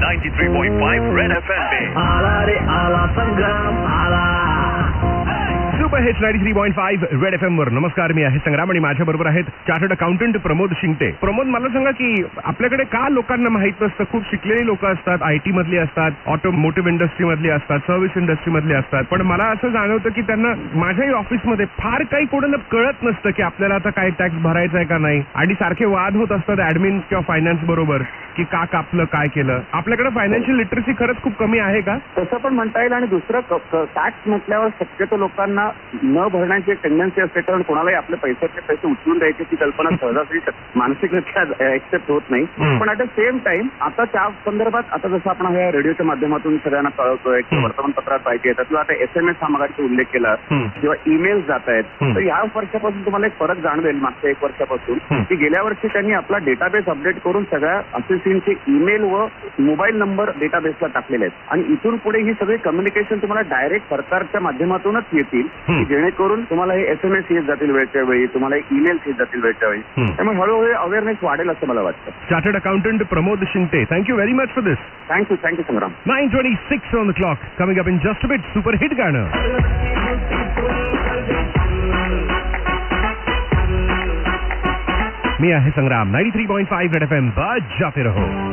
93.5 red FM पे आला रे आला संग्राम आला. सुपर हिट्स 93.5 रेड FM वर. नमस्कार, मी आहे संग्राम आणि माझ्या बरोबर आहेत चार्टर्ड अकाउंटंट प्रमोद शिंगटे. प्रमोद, मला सांगा की आपल्याकडे का लोकांना माहित नसतं, खूप शिकलेली लोक असतात, IT मधली असतात, ऑटोमोटिव्ह इंडस्ट्री मधली असतात, सर्व्हिस इंडस्ट्री मधली असतात, पण मला असं जाणवतं की त्यांना माझ्याही ऑफिसमध्ये फार काही कोणाला कळत नसतं की आपल्याला आता काय टॅक्स भरायचा आहे का नाही, आणि सारखे वाद होत असतात ऍडमिन किंवा फायनान्स बरोबर की का कापलं, काय केलं. आपल्याकडे फायनान्शियल लिटरसी खरंच खूप कमी आहे का? तसं पण म्हणता येईल. आणि दुसरं टॅक्स म्हटल्यावर शक्यतो लोकांना न भरण्याची टेंडन्सी असते, कारण कोणालाही आपले पैसे उचलून द्यायची ती कल्पना सहजासहजी मानसिकरित्या एक्सेप्ट होत नाही. पण ऍट द सेम टाइम आता त्या संदर्भात आता जसं आपण ह्या रेडिओच्या माध्यमातून सगळ्यांना कळवतोय किंवा वर्तमानपत्रात माहिती येतात किंवा आता SMS हा मगाशी उल्लेख केला किंवा ईमेल जात आहेत, तर ह्या वर्षापासून तुम्हाला एक फरक जाणवेल मागच्या 1 वर्षापासून की गेल्या वर्षी त्यांनी आपला डेटाबेस अपडेट करून सगळ्या असिस्टंटचे ईमेल व मोबाईल नंबर डेटाबेसला टाकलेले आहेत. आणि इथून पुढे ही सगळी कम्युनिकेशन तुम्हाला डायरेक्ट सरकारच्या माध्यमातूनच येतील, जेणेकरून तुम्हाला हे SMS येत जातील वेळच्या वेळी, तुम्हाला ईमेल्स येत जातील वेळच्या वेळी. त्यामुळे हळूहळू अवेअरनेस वाढेल असं मला वाटतं. Chartered accountant Pramod Shingte, thank you very much for this. Thank you Sangram. 9:26 on the clock. Coming up in just a bit super hit गाणं. मी आहे संग्राम. 93.5 रेड FM. बजाते रहो.